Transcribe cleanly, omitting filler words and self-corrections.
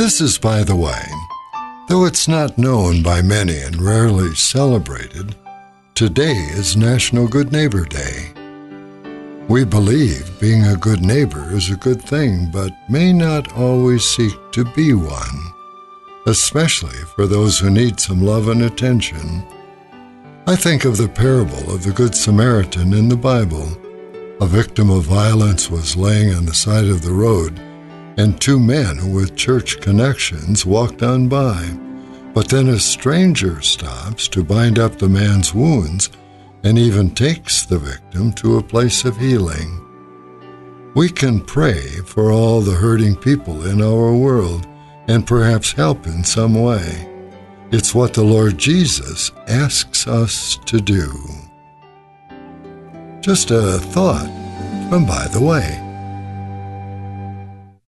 This is By the Way. Though it's not known by many and rarely celebrated, today is National Good Neighbor Day. We believe being a good neighbor is a good thing, but may not always seek to be one, especially for those who need some love and attention. I think of the parable of the Good Samaritan in the Bible. A victim of violence was laying on the side of the road, and two men with church connections walked on by. But then a stranger stops to bind up the man's wounds and even takes the victim to a place of healing. We can pray for all the hurting people in our world and perhaps help in some way. It's what the Lord Jesus asks us to do. Just a thought from By the Way.